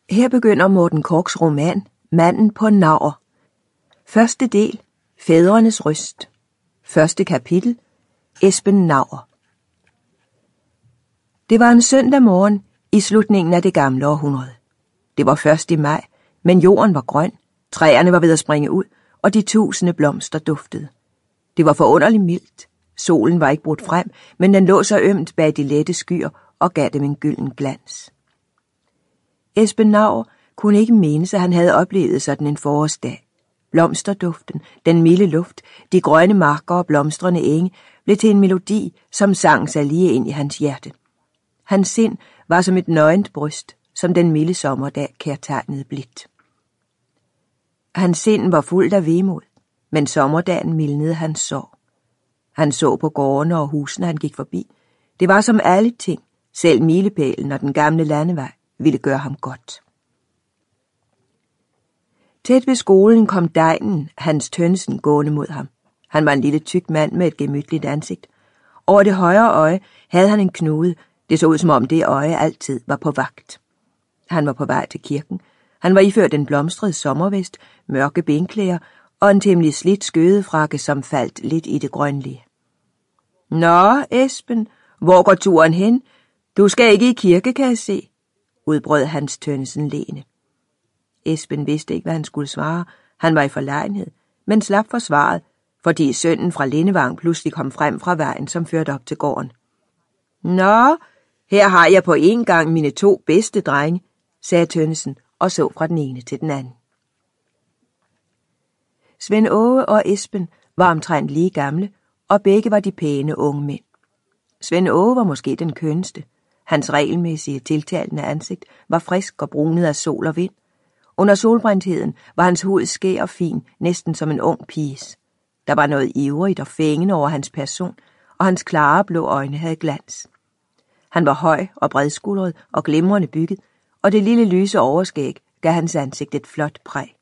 Her begynder Morten Korchs roman Manden på Naur. Første del, Fædrenes røst. Første kapitel, Esben Naur. Det var en søndag morgen i slutningen af det gamle århundrede. Det var først i maj, men jorden var grøn, træerne var ved at springe ud, og de tusinde blomster duftede. Det var forunderligt mildt. Solen var ikke brudt frem, men den lå så ømt bag de lette skyer og gav dem en gylden glans. Esben Naur kunne ikke mindes, at han havde oplevet sådan en forårsdag. Blomsterduften, den milde luft, de grønne marker og blomstrende enge blev til en melodi, som sang sig lige ind i hans hjerte. Hans sind var som et nøgent bryst, som den milde sommerdag kærtegnede blidt. Hans sind var fuldt af vemod, men sommerdagen mildnede hans sorg. Han så på gårdene og husene, han gik forbi. Det var som alle ting, selv milepælen og den gamle landevej ville gøre ham godt. Tæt ved skolen kom Degnen, Hans Tønnesen, gående mod ham. Han var en lille tyk mand med et gemytligt ansigt. Over det højre øje havde han en knude. Det så ud som om det øje altid var på vagt. Han var på vej til kirken. Han var iført en blomstret sommervest, mørke benklæder og en temmelig slidt skødefrakke, som faldt lidt i det grønlige. Nå, Esben, hvor går turen hen? Du skal ikke i kirke, kan jeg se, udbrød Hans Tønnesen leende. Esben vidste ikke, hvad han skulle svare. Han var i forlegenhed, men slap for svaret, fordi sønnen fra Lindevang pludselig kom frem fra vejen, som førte op til gården. Nå, her har jeg på en gang mine 2 bedste drenge, sagde Tønnesen og så fra den ene til den anden. Svend Åge og Esben var omtrent lige gamle, og begge var de pæne unge mænd. Svend Åge var måske den kønneste. Hans regelmæssige tiltalende ansigt var frisk og brunet af sol og vind. Under solbrændtheden var hans hud skær og fin, næsten som en ung piges. Der var noget ivrigt og fængende over hans person, og hans klare blå øjne havde glans. Han var høj og bredskuldret og glimrende bygget, og det lille lyse overskæg gav hans ansigt et flot præg.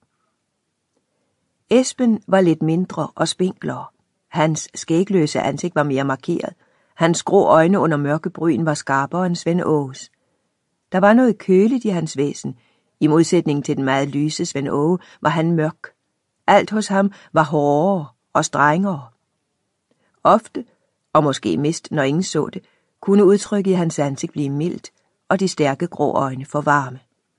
Esben var lidt mindre og spinklere. Hans skægløse ansigt var mere markeret. Hans grå øjne under mørke bryn var skarpere end Svend Åges. Der var noget køligt i hans væsen. I modsætning til den meget lyse Svend Åge var han mørk. Alt hos ham var hårdere og strengere. Ofte, og måske mest når ingen så det, kunne udtrykket i hans ansigt blive mildt, og de stærke grå øjne for varme.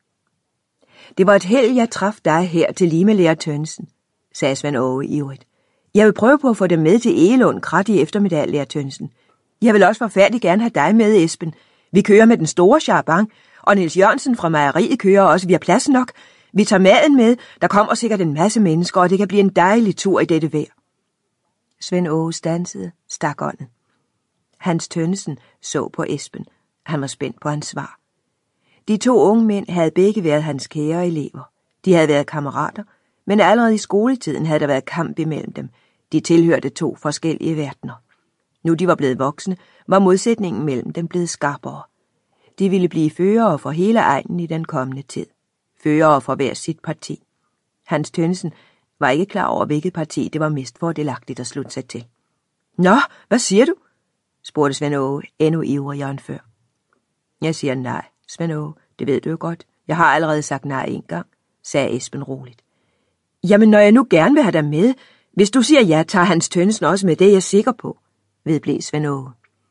Det var et held, jeg traf dig her til lige med lærer Tønnesen, sagde Svend Åge ivrigt. Jeg vil prøve på at få dem med til Egelund krat i eftermiddag, lærer Tønnesen. Jeg vil også forfærdeligt gerne have dig med, Esben. Vi kører med den store charbang, og Niels Jørgensen fra mejeriet kører også. Vi har plads nok. Vi tager maden med. Der kommer sikkert en masse mennesker, og det kan blive en dejlig tur i dette vejr. Svend Åge standsede, stak ånden. Hans Tønnesen så på Esben. Han var spændt på hans svar. De 2 unge mænd havde begge været hans kære elever. De havde været kammerater, men allerede i skoletiden havde der været kamp imellem dem. De tilhørte 2 forskellige verdener. Nu de var blevet voksne, var modsætningen mellem dem blevet skarpere. De ville blive førere for hele egnen i den kommende tid. Førere for hver sit parti. Hans Tønnesen var ikke klar over, hvilket parti det var mest fordelagtigt at slutte sig til. Nå, hvad siger du? Spurgte Svend Åge endnu ivrigere end før. Jeg siger nej, Svend Åge, det ved du jo godt. Jeg har allerede sagt nej 1 gang, sagde Esben roligt. Jamen, når jeg nu gerne vil have dig med, hvis du siger ja, tager Hans Tønnesen også med, det er jeg sikker på, vedblev Svend Åge.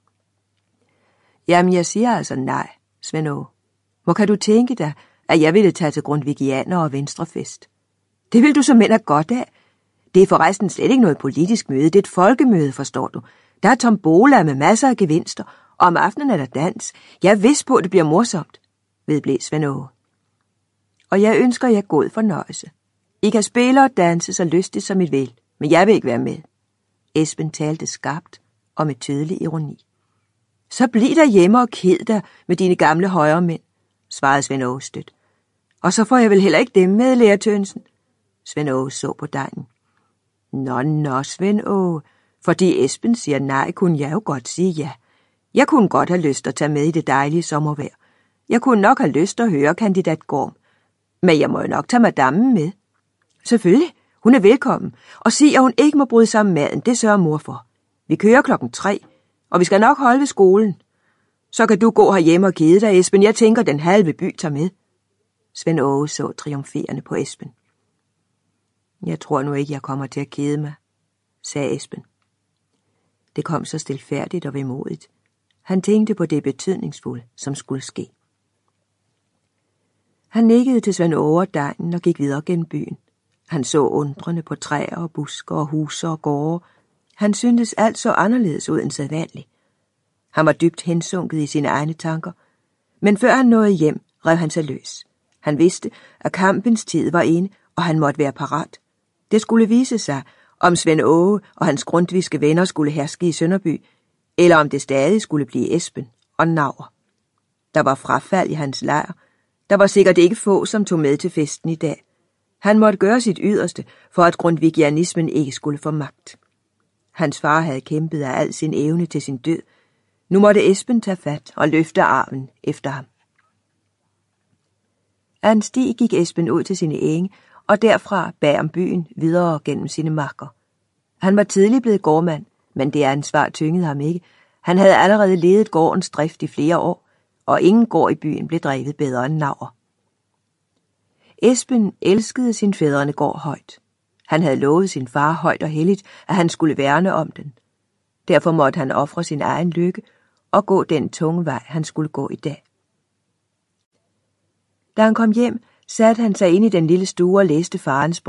Jamen, jeg siger altså nej, Svend Åge. Hvor kan du tænke dig, at jeg ville tage til Grundtvigianer og Venstrefest? Det vil du så mænd godt af. Det er forresten slet ikke noget politisk møde, det er et folkemøde, forstår du. Der er tombola med masser af gevinster, og om aftenen er der dans. Jeg er vidst på, at det bliver morsomt, vedblev Svend Åge. Og jeg ønsker jer god fornøjelse. I kan spille og danse så lystigt som I vil, men jeg vil ikke være med. Esben talte skarpt og med tydelig ironi. Så bliv der hjemme og ked dig med dine gamle højremænd, svarede Svend Åge stødt. Og så får jeg vel heller ikke dem med, lærer Tønnesen. Svend Åge så på Degnen. Nå, Svend Åge, fordi Esben siger nej, kunne jeg jo godt sige ja. Jeg kunne godt have lyst at tage med i det dejlige sommervejr. Jeg kunne nok have lyst at høre kandidat Gorm. Men jeg må jo nok tage madammen med. Selvfølgelig, hun er velkommen. Og sig, at hun ikke må bryde sammen maden, det sørger mor for. Vi kører 3:00, og vi skal nok holde ved skolen. Så kan du gå herhjemme og kede dig, Esben. Jeg tænker, den halve by tager med. Svend Åge så triumferende på Esben. Jeg tror nu ikke, jeg kommer til at kede mig, sagde Esben. Det kom så stilfærdigt og vemodigt. Han tænkte på det betydningsfulde, som skulle ske. Han nikkede til Svend Åge og degnen og gik videre gennem byen. Han så undrende på træer og busker og huse og gårde. Han syntes alt så anderledes ud end sædvanligt. Han var dybt hensunket i sine egne tanker, men før han nåede hjem, rev han sig løs. Han vidste, at kampens tid var inde, og han måtte være parat. Det skulle vise sig, om Svend Åge og hans grundtvigske venner skulle herske i Sønderby, eller om det stadig skulle blive Esben og Naur. Der var frafald i hans lejr. Der var sikkert ikke få, som tog med til festen i dag. Han måtte gøre sit yderste, for at grundtvigianismen ikke skulle få magt. Hans far havde kæmpet af al sin evne til sin død. Nu måtte Esben tage fat og løfte armen efter ham. Af en sti gik Esben ud til sine enge, og derfra bag om byen videre gennem sine marker. Han var tidlig blevet gårdmand, men det ansvar tyngede ham ikke. Han havde allerede ledet gårdens drift i flere år, og ingen gård i byen blev drevet bedre end Naur. Esben elskede sin fædrenegård højt. Han havde lovet sin far højt og helligt, at han skulle værne om den. Derfor måtte han ofre sin egen lykke og gå den tunge vej, han skulle gå i dag. Da han kom hjem, satte han sig ind i den lille stue og læste farens